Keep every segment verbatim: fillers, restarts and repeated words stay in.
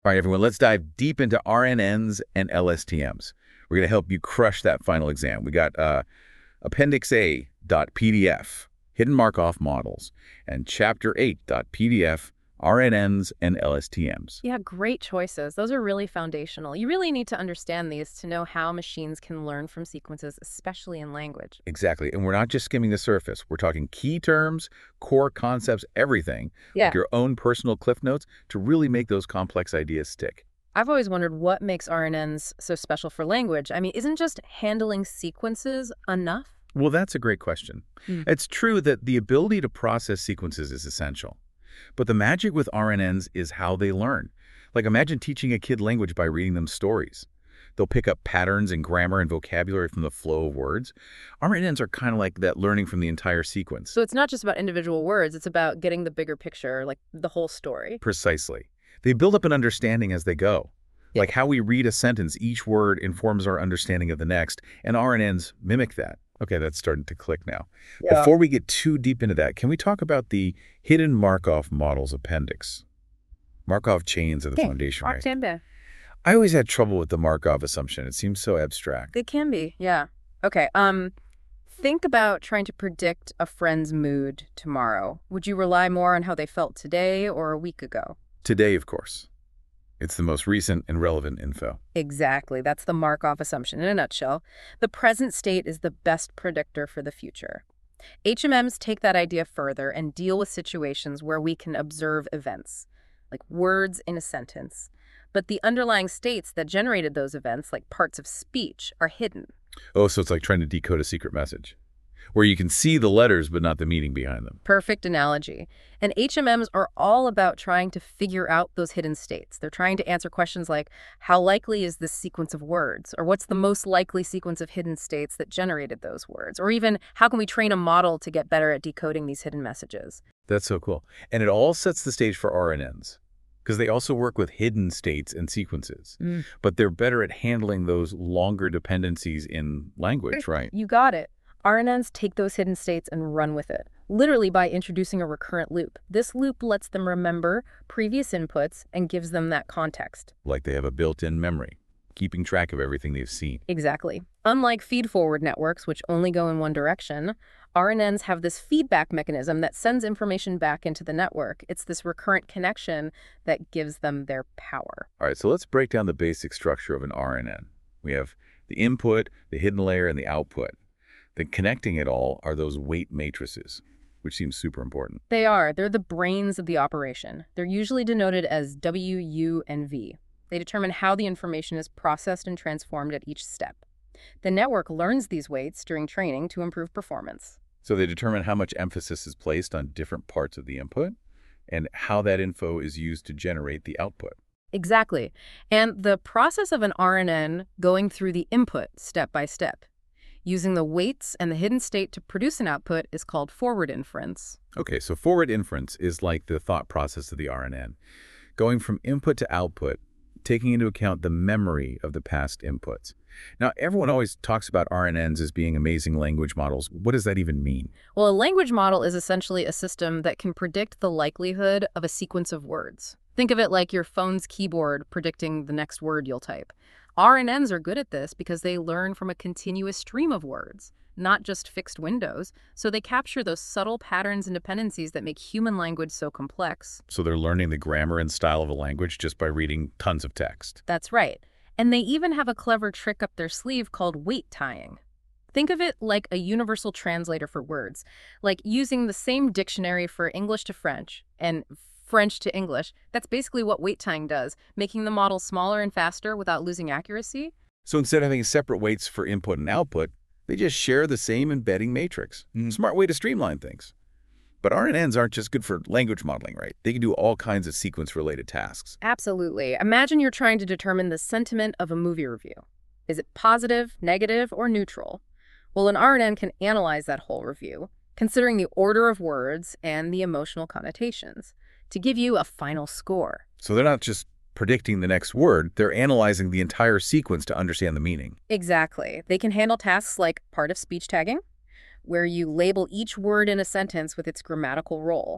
All right, everyone, let's dive deep into R N Ns and L S T Ms. We're going to help you crush that final exam. We got uh, Appendix A dot P D F, Hidden Markov Models, and Chapter eight dot P D F, R N Ns and L S T Ms. Yeah, great choices. Those are really foundational. You really need to understand these to know how machines can learn from sequences, especially in language. Exactly. And we're not just skimming the surface. We're talking key terms, core concepts, everything, Yeah. like your own personal cliff notes to really make those complex ideas stick. I've always wondered what makes R N Ns so special for language. I mean, isn't just handling sequences enough? Well, that's a great question. Hmm. It's true that the ability to process sequences is essential. But the magic with R N Ns is how they learn. Like, imagine teaching a kid language by reading them stories. They'll pick up patterns in grammar and vocabulary from the flow of words. R N Ns are kind of like that learning from the entire sequence. So it's not just about individual words, it's about getting the bigger picture, like the whole story. Precisely. They build up an understanding as they go. Yeah. Like how we read a sentence, each word informs our understanding of the next, and R N Ns mimic that. Okay, that's starting to click now. Yeah. Before we get too deep into that, can we talk about the Hidden Markov Models appendix? Markov chains are the Okay, foundation, right? Mark I always had trouble with the Markov assumption. It seems so abstract. It can be, yeah. Okay, um, think about trying to predict a friend's mood tomorrow. Would you rely more on how they felt today or a week ago? Today, of course. It's the most recent and relevant info. Exactly. That's the Markov assumption in a nutshell. The present state is the best predictor for the future. H M Ms take that idea further and deal with situations where we can observe events, like words in a sentence. But the underlying states that generated those events, like parts of speech, are hidden. Oh, so it's like trying to decode a secret message, where you can see the letters but not the meaning behind them. Perfect analogy. And H M Ms are all about trying to figure out those hidden states. They're trying to answer questions like, how likely is this sequence of words? Or what's the most likely sequence of hidden states that generated those words? Or even, how can we train a model to get better at decoding these hidden messages? That's so cool. And it all sets the stage for R N Ns, because they also work with hidden states and sequences. Mm. But they're better at handling those longer dependencies in language, right? You got it. R N Ns take those hidden states and run with it, literally by introducing a recurrent loop. This loop lets them remember previous inputs and gives them that context. Like they have a built-in memory, keeping track of everything they've seen. Exactly. Unlike feed-forward networks, which only go in one direction, R N Ns have this feedback mechanism that sends information back into the network. It's this recurrent connection that gives them their power. All right, so let's break down the basic structure of an R N N. We have the input, the hidden layer, and the output. Then connecting it all are those weight matrices, which seems super important. They are. They're the brains of the operation. They're usually denoted as W, U, and V. They determine how the information is processed and transformed at each step. The network learns these weights during training to improve performance. So they determine how much emphasis is placed on different parts of the input and how that info is used to generate the output. Exactly. And the process of an R N N going through the input step by step, using the weights and the hidden state to produce an output, is called forward inference. Okay, so forward inference is like the thought process of the R N N, going from input to output, taking into account the memory of the past inputs. Now, everyone always talks about R N Ns as being amazing language models. What does that even mean? Well, a language model is essentially a system that can predict the likelihood of a sequence of words. Think of it like your phone's keyboard predicting the next word you'll type. R N Ns are good at this because they learn from a continuous stream of words, not just fixed windows, so they capture those subtle patterns and dependencies that make human language so complex. So they're learning the grammar and style of a language just by reading tons of text. That's right. And they even have a clever trick up their sleeve called weight tying. Think of it like a universal translator for words, like using the same dictionary for English to French and French to English. That's basically what weight tying does, making the model smaller and faster without losing accuracy. So instead of having separate weights for input and output, they just share the same embedding matrix. Mm. Smart way to streamline things. But R N Ns aren't just good for language modeling, right? They can do all kinds of sequence-related tasks. Absolutely. Imagine you're trying to determine the sentiment of a movie review. Is it positive, negative, or neutral? Well, an R N N can analyze that whole review, considering the order of words and the emotional connotations, to give you a final score. So they're not just predicting the next word, they're analyzing the entire sequence to understand the meaning. Exactly. They can handle tasks like part of speech tagging, where you label each word in a sentence with its grammatical role,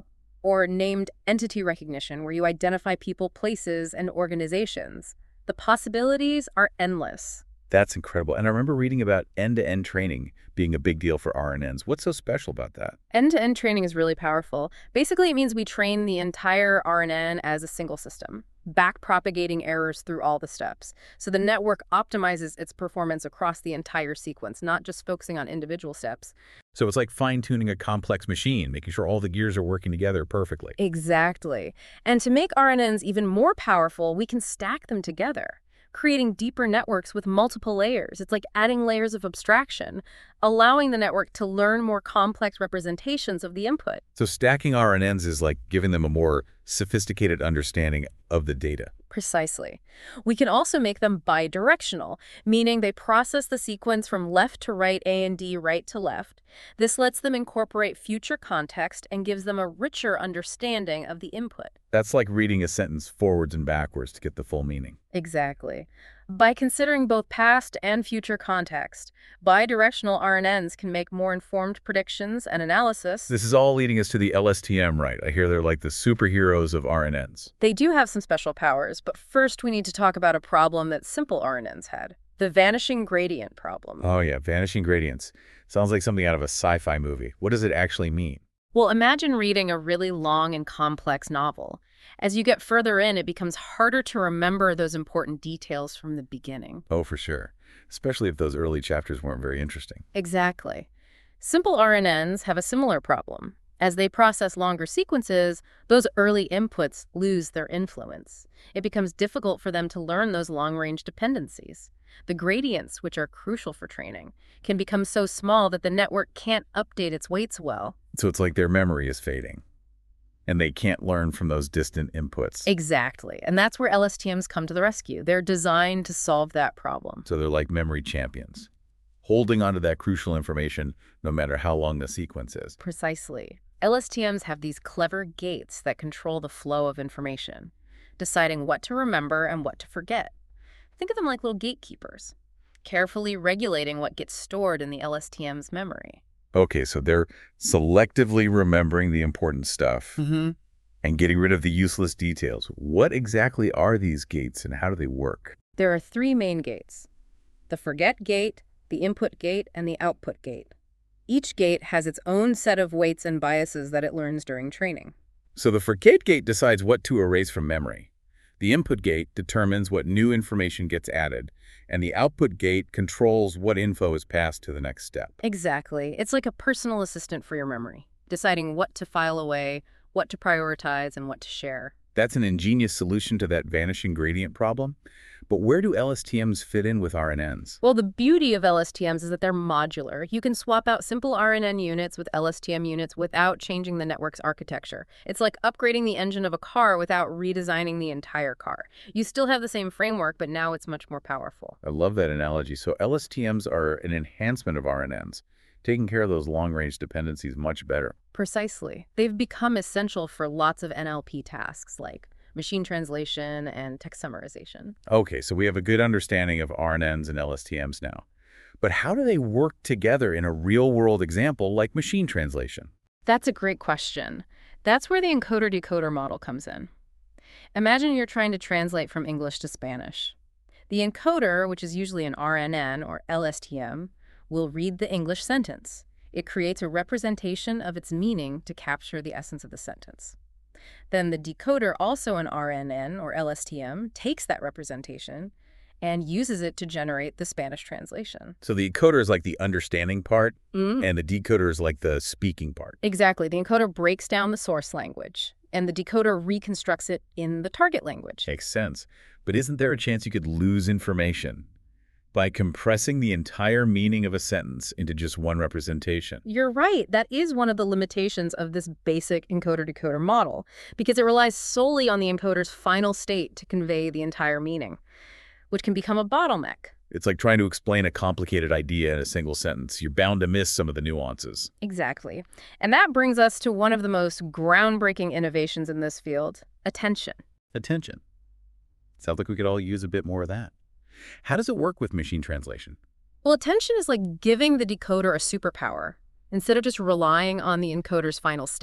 or named entity recognition, where you identify people, places, and organizations. The possibilities are endless. That's incredible. And I remember reading about end-to-end training being a big deal for R N Ns. What's so special about that? End-to-end training is really powerful. Basically, it means we train the entire R N N as a single system, back-propagating errors through all the steps. So the network optimizes its performance across the entire sequence, not just focusing on individual steps. So it's like fine-tuning a complex machine, making sure all the gears are working together perfectly. Exactly. And to make R N Ns even more powerful, we can stack them together, creating deeper networks with multiple layers. It's like adding layers of abstraction, allowing the network to learn more complex representations of the input. So stacking R N Ns is like giving them a more sophisticated understanding of the data. Precisely. We can also make them bidirectional, meaning they process the sequence from left to right, A and D, right to left. This lets them incorporate future context and gives them a richer understanding of the input. That's like reading a sentence forwards and backwards to get the full meaning. Exactly. By considering both past and future context, bidirectional R N Ns can make more informed predictions and analysis. This is all leading us to the L S T M, right? I hear they're like the superheroes of R N Ns. They do have some special powers, but first we need to talk about a problem that simple R N Ns had. The vanishing gradient problem. Oh yeah, vanishing gradients. Sounds like something out of a sci-fi movie. What does it actually mean? Well, imagine reading a really long and complex novel. As you get further in, it becomes harder to remember those important details from the beginning. Oh, for sure. Especially if those early chapters weren't very interesting. Exactly. Simple R N Ns have a similar problem. As they process longer sequences, those early inputs lose their influence. It becomes difficult for them to learn those long-range dependencies. The gradients, which are crucial for training, can become so small that the network can't update its weights well. So it's like their memory is fading, and they can't learn from those distant inputs. Exactly. And that's where L S T Ms come to the rescue. They're designed to solve that problem. So they're like memory champions, holding onto that crucial information no matter how long the sequence is. Precisely. L S T Ms have these clever gates that control the flow of information, deciding what to remember and what to forget. Think of them like little gatekeepers, carefully regulating what gets stored in the L S T M's memory. Okay, so they're selectively remembering the important stuff Mm-hmm. and getting rid of the useless details. What exactly are these gates and how do they work? There are three main gates: the forget gate, the input gate, and the output gate. Each gate has its own set of weights and biases that it learns during training. So the forget gate decides what to erase from memory. The input gate determines what new information gets added, and the output gate controls what info is passed to the next step. Exactly. It's like a personal assistant for your memory, deciding what to file away, what to prioritize, and what to share. That's an ingenious solution to that vanishing gradient problem. But where do L S T Ms fit in with R N Ns? Well, the beauty of L S T Ms is that they're modular. You can swap out simple R N N units with L S T M units without changing the network's architecture. It's like upgrading the engine of a car without redesigning the entire car. You still have the same framework, but now it's much more powerful. I love that analogy. So L S T Ms are an enhancement of R N Ns, taking care of those long-range dependencies much better. Precisely. They've become essential for lots of N L P tasks like machine translation and text summarization. Okay, so we have a good understanding of R N Ns and L S T Ms now. But how do they work together in a real-world example like machine translation? That's a great question. That's where the encoder-decoder model comes in. Imagine you're trying to translate from English to Spanish. The encoder, which is usually an R N N or L S T M, will read the English sentence. It creates a representation of its meaning to capture the essence of the sentence. Then the decoder, also an R N N or L S T M, takes that representation and uses it to generate the Spanish translation. So the encoder is like the understanding part, Mm. and the decoder is like the speaking part. Exactly. The encoder breaks down the source language, and the decoder reconstructs it in the target language. Makes sense. But isn't there a chance you could lose information by compressing the entire meaning of a sentence into just one representation? You're right. That is one of the limitations of this basic encoder-decoder model, because it relies solely on the encoder's final state to convey the entire meaning, which can become a bottleneck. It's like trying to explain a complicated idea in a single sentence. You're bound to miss some of the nuances. Exactly. And that brings us to one of the most groundbreaking innovations in this field: attention. Attention. Sounds like we could all use a bit more of that. How does it work with machine translation? Well, attention is like giving the decoder a superpower. Instead of just relying on the encoder's final state,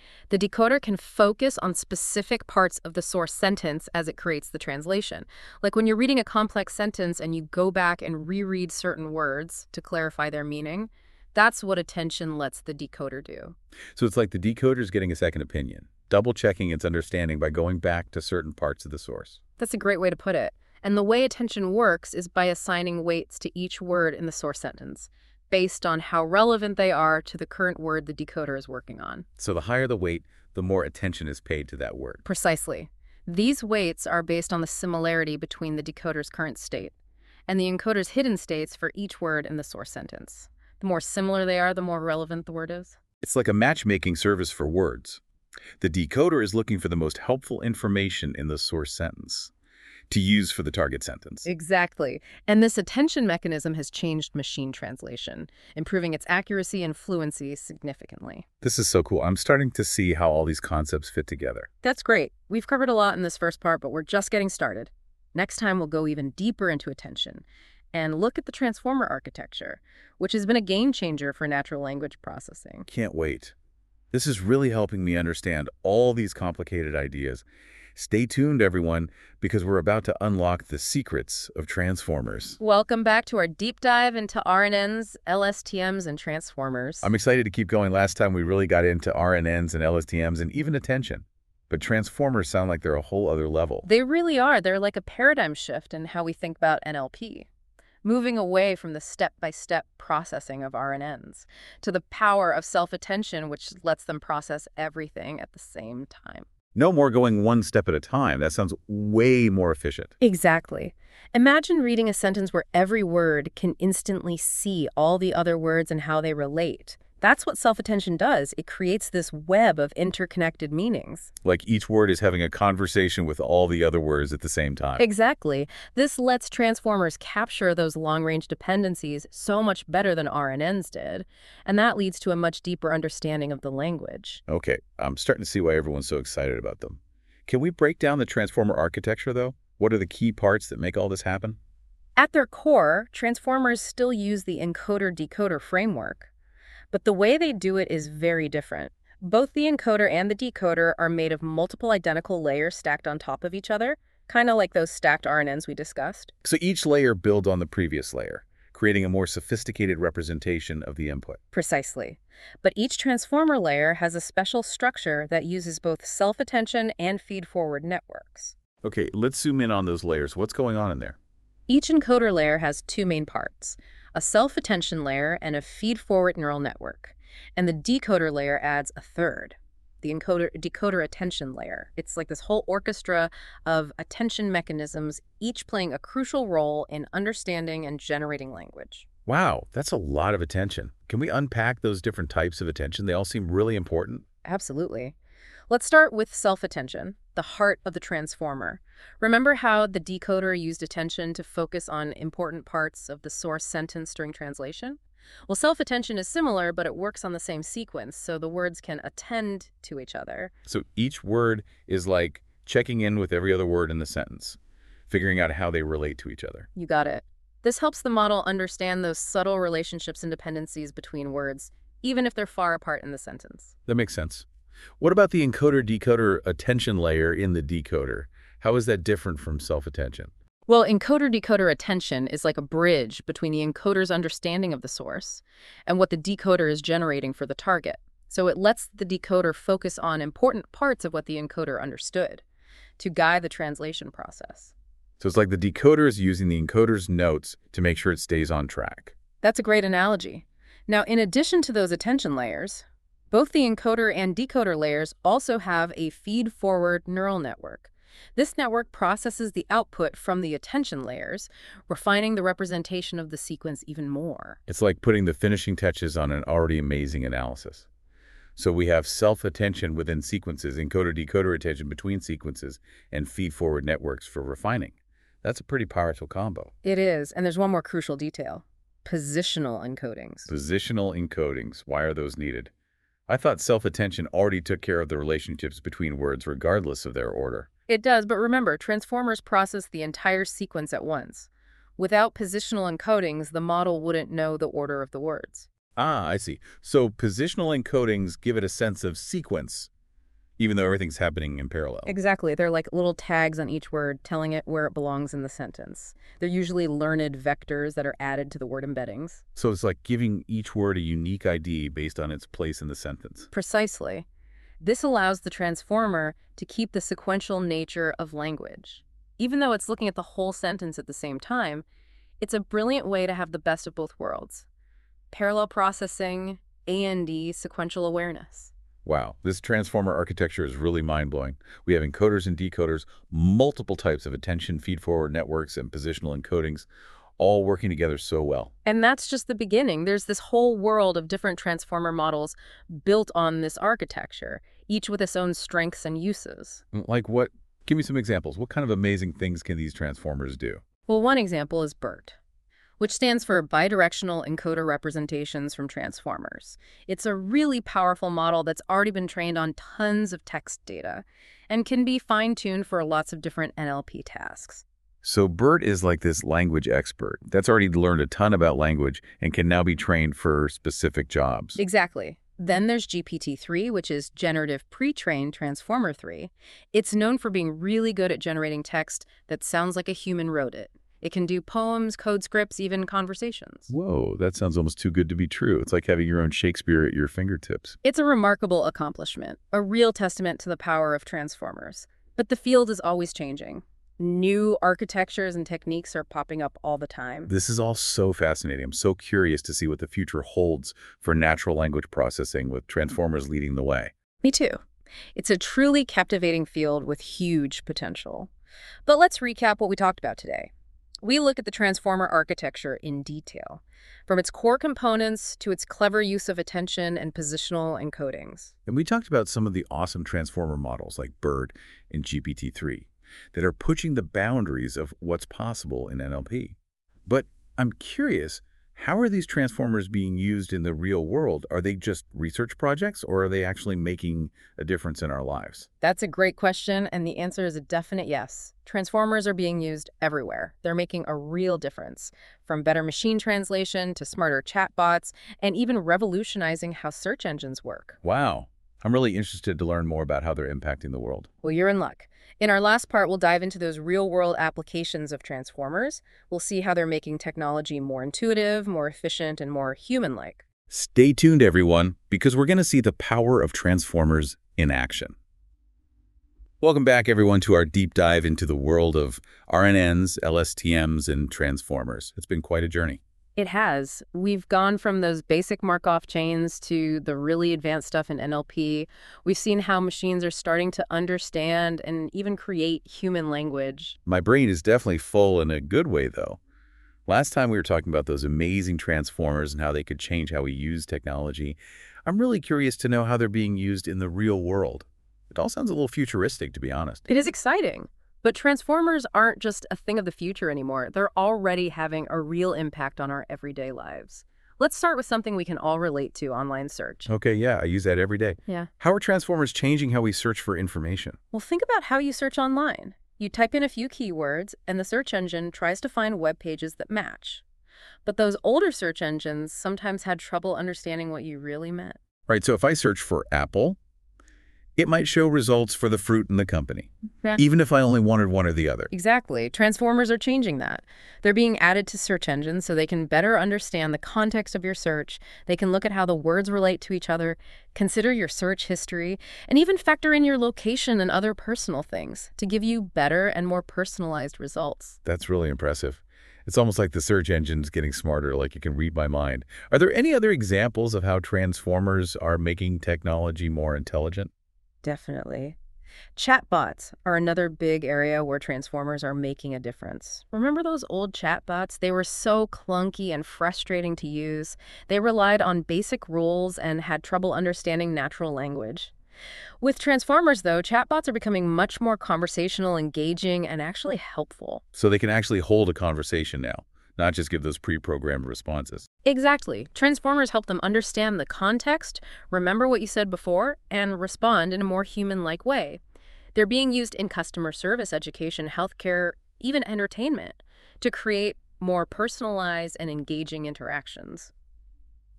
The decoder can focus on specific parts of the source sentence as it creates the translation. Like when you're reading a complex sentence and you go back and reread certain words to clarify their meaning, that's what attention lets the decoder do. So it's like the decoder is getting a second opinion, double-checking its understanding by going back to certain parts of the source. That's a great way to put it. And the way attention works is by assigning weights to each word in the source sentence, based on how relevant they are to the current word the decoder is working on. So the higher the weight, the more attention is paid to that word. Precisely. These weights are based on the similarity between the decoder's current state and the encoder's hidden states for each word in the source sentence. The more similar they are, the more relevant the word is. It's like a matchmaking service for words. The decoder is looking for the most helpful information in the source sentence to use for the target sentence. Exactly. And this attention mechanism has changed machine translation, improving its accuracy and fluency significantly. This is so cool. I'm starting to see how all these concepts fit together. That's great. We've covered a lot in this first part, but we're just getting started. Next time, we'll go even deeper into attention and look at the transformer architecture, which has been a game changer for natural language processing. Can't wait. This is really helping me understand all these complicated ideas. Stay tuned, everyone, because we're about to unlock the secrets of transformers. Welcome back to our deep dive into R N Ns, L S T Ms, and transformers. I'm excited to keep going. Last time we really got into R N Ns and L S T Ms and even attention. But transformers sound like they're a whole other level. They really are. They're like a paradigm shift in how we think about N L P. Moving away from the step-by-step processing of R N Ns to the power of self-attention, which lets them process everything at the same time. No more going one step at a time. That sounds way more efficient. Exactly. Imagine reading a sentence where every word can instantly see all the other words and how they relate. That's what self-attention does. It creates this web of interconnected meanings. Like each word is having a conversation with all the other words at the same time. Exactly. This lets transformers capture those long-range dependencies so much better than R N Ns did, and that leads to a much deeper understanding of the language. Okay, I'm starting to see why everyone's so excited about them. Can we break down the transformer architecture, though? What are the key parts that make all this happen? At their core, transformers still use the encoder-decoder framework. But the way they do it is very different. Both the encoder and the decoder are made of multiple identical layers stacked on top of each other, kind of like those stacked R N Ns we discussed. So each layer builds on the previous layer, creating a more sophisticated representation of the input. Precisely. But each transformer layer has a special structure that uses both self-attention and feed-forward networks. Okay, let's zoom in on those layers. What's going on in there? Each encoder layer has two main parts: a self-attention layer and a feed-forward neural network. And the decoder layer adds a third, the encoder-decoder attention layer. It's like this whole orchestra of attention mechanisms, each playing a crucial role in understanding and generating language. Wow, that's a lot of attention. Can we unpack those different types of attention? They all seem really important. Absolutely. Let's start with self-attention, the heart of the transformer. Remember how the decoder used attention to focus on important parts of the source sentence during translation? Well, self-attention is similar, but it works on the same sequence, so the words can attend to each other. So each word is like checking in with every other word in the sentence, figuring out how they relate to each other. You got it. This helps the model understand those subtle relationships and dependencies between words, even if they're far apart in the sentence. That makes sense. What about the encoder-decoder attention layer in the decoder? How is that different from self-attention? Well, encoder-decoder attention is like a bridge between the encoder's understanding of the source and what the decoder is generating for the target. So it lets the decoder focus on important parts of what the encoder understood to guide the translation process. So it's like the decoder is using the encoder's notes to make sure it stays on track. That's a great analogy. Now, in addition to those attention layers, both the encoder and decoder layers also have a feed-forward neural network. This network processes the output from the attention layers, refining the representation of the sequence even more. It's like putting the finishing touches on an already amazing analysis. So we have self-attention within sequences, encoder-decoder attention between sequences, and feed-forward networks for refining. That's a pretty powerful combo. It is, and there's one more crucial detail: positional encodings. Positional encodings. Why are those needed? I thought self-attention already took care of the relationships between words regardless of their order. It does, but remember, transformers process the entire sequence at once. Without positional encodings, the model wouldn't know the order of the words. Ah, I see. So positional encodings give it a sense of sequence, even though everything's happening in parallel. Exactly. They're like little tags on each word telling it where it belongs in the sentence. They're usually learned vectors that are added to the word embeddings. So it's like giving each word a unique I D based on its place in the sentence. Precisely. This allows the transformer to keep the sequential nature of language. Even though it's looking at the whole sentence at the same time, it's a brilliant way to have the best of both worlds. Parallel processing, A N D, sequential awareness. Wow, this transformer architecture is really mind-blowing. We have encoders and decoders, multiple types of attention feed-forward networks and positional encodings, all working together so well. And that's just the beginning. There's this whole world of different transformer models built on this architecture, each with its own strengths and uses. Like what? Give me some examples. What kind of amazing things can these transformers do? Well, one example is BERT, which stands for Bidirectional Encoder Representations from Transformers. It's a really powerful model that's already been trained on tons of text data and can be fine-tuned for lots of different N L P tasks. So BERT is like this language expert that's already learned a ton about language and can now be trained for specific jobs. Exactly. Then there's G P T three, which is Generative Pre-trained Transformer three. It's known for being really good at generating text that sounds like a human wrote it. It can do poems, code scripts, even conversations. Whoa, that sounds almost too good to be true. It's like having your own Shakespeare at your fingertips. It's a remarkable accomplishment, a real testament to the power of transformers. But the field is always changing. New architectures and techniques are popping up all the time. This is all so fascinating. I'm so curious to see what the future holds for natural language processing with transformers leading the way. Me too. It's a truly captivating field with huge potential. But let's recap what we talked about today. We look at the transformer architecture in detail, from its core components to its clever use of attention and positional encodings. And we talked about some of the awesome transformer models like BERT and G P T three that are pushing the boundaries of what's possible in N L P. But I'm curious, how are these transformers being used in the real world? Are they just research projects, or are they actually making a difference in our lives? That's a great question, and the answer is a definite yes. Transformers are being used everywhere. They're making a real difference, from better machine translation to smarter chatbots, and even revolutionizing how search engines work. Wow. I'm really interested to learn more about how they're impacting the world. Well, you're in luck. In our last part, we'll dive into those real-world applications of transformers. We'll see how they're making technology more intuitive, more efficient, and more human-like. Stay tuned, everyone, because we're going to see the power of transformers in action. Welcome back, everyone, to our deep dive into the world of R N Ns, L S T Ms, and transformers. It's been quite a journey. It has. We've gone from those basic Markov chains to the really advanced stuff in N L P. We've seen how machines are starting to understand and even create human language. My brain is definitely full in a good way, though. Last time we were talking about those amazing transformers and how they could change how we use technology. I'm really curious to know how they're being used in the real world. It all sounds a little futuristic, to be honest. It is exciting. But transformers aren't just a thing of the future anymore. They're already having a real impact on our everyday lives. Let's start with something we can all relate to: online search. Okay, yeah, I use that every day. Yeah. How are transformers changing how we search for information? Well, think about how you search online. You type in a few keywords, and the search engine tries to find web pages that match. But those older search engines sometimes had trouble understanding what you really meant. Right, so if I search for Apple, it might show results for the fruit in the company, Yeah. even if I only wanted one or the other. Exactly. Transformers are changing that. They're being added to search engines so they can better understand the context of your search. They can look at how the words relate to each other, consider your search history, and even factor in your location and other personal things to give you better and more personalized results. That's really impressive. It's almost like the search engine's getting smarter, like it can read my mind. Are there any other examples of how transformers are making technology more intelligent? Definitely. Chatbots are another big area where transformers are making a difference. Remember those old chatbots? They were so clunky and frustrating to use. They relied on basic rules and had trouble understanding natural language. With transformers, though, chatbots are becoming much more conversational, engaging, and actually helpful. So they can actually hold a conversation now, not just give those pre-programmed responses. Exactly. Transformers help them understand the context, remember what you said before, and respond in a more human-like way. They're being used in customer service, education, healthcare, even entertainment, to create more personalized and engaging interactions.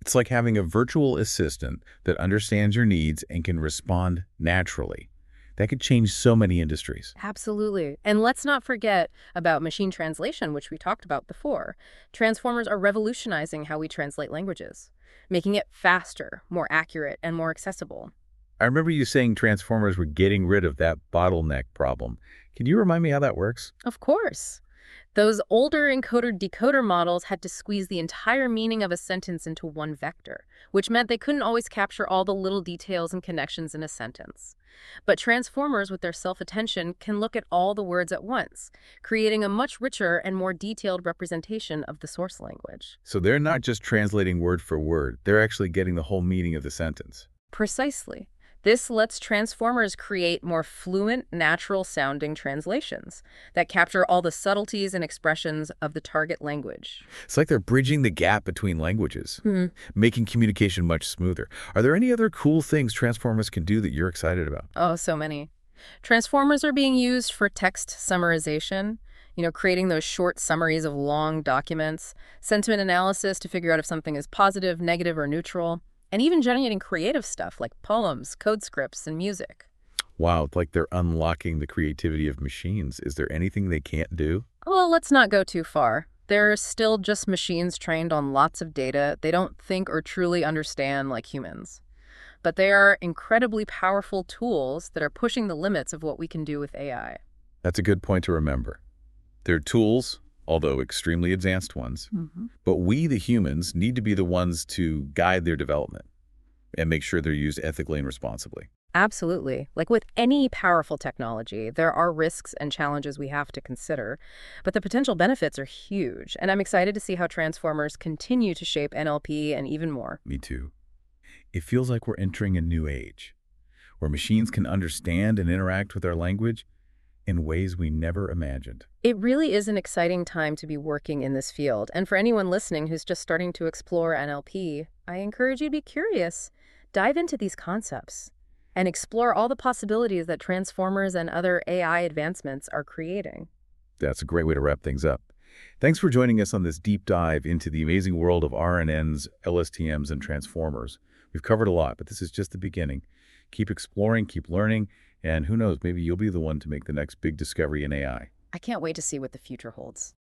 It's like having a virtual assistant that understands your needs and can respond naturally. That could change so many industries. Absolutely. And let's not forget about machine translation, which we talked about before. Transformers are revolutionizing how we translate languages, making it faster, more accurate, and more accessible. I remember you saying Transformers were getting rid of that bottleneck problem. Can you remind me how that works? Of course. Those older encoder-decoder models had to squeeze the entire meaning of a sentence into one vector, which meant they couldn't always capture all the little details and connections in a sentence. But transformers, with their self-attention, can look at all the words at once, creating a much richer and more detailed representation of the source language. So they're not just translating word for word, they're actually getting the whole meaning of the sentence. Precisely. This lets transformers create more fluent, natural-sounding translations that capture all the subtleties and expressions of the target language. It's like they're bridging the gap between languages, Hmm. making communication much smoother. Are there any other cool things Transformers can do that you're excited about? Oh, so many. Transformers are being used for text summarization, you know, creating those short summaries of long documents, sentiment analysis to figure out if something is positive, negative, or neutral, and even generating creative stuff like poems, code scripts, and music. Wow, it's like they're unlocking the creativity of machines. Is there anything they can't do? Well, let's not go too far. They're still just machines trained on lots of data they don't think or truly understand like humans. But they are incredibly powerful tools that are pushing the limits of what we can do with A I. That's a good point to remember. They're tools, although extremely advanced ones. Mm-hmm. But we, the humans, need to be the ones to guide their development and make sure they're used ethically and responsibly. Absolutely. Like with any powerful technology, there are risks and challenges we have to consider, but the potential benefits are huge, and I'm excited to see how Transformers continue to shape N L P and even more. Me too. It feels like we're entering a new age, where machines can understand and interact with our language in ways we never imagined. It really is an exciting time to be working in this field, and for anyone listening who's just starting to explore N L P, I encourage you to be curious. Dive into these concepts and explore all the possibilities that Transformers and other A I advancements are creating. That's a great way to wrap things up. Thanks for joining us on this deep dive into the amazing world of R N Ns, L S T Ms, and Transformers. We've covered a lot, but this is just the beginning. Keep exploring, keep learning, and who knows, maybe you'll be the one to make the next big discovery in A I. I can't wait to see what the future holds.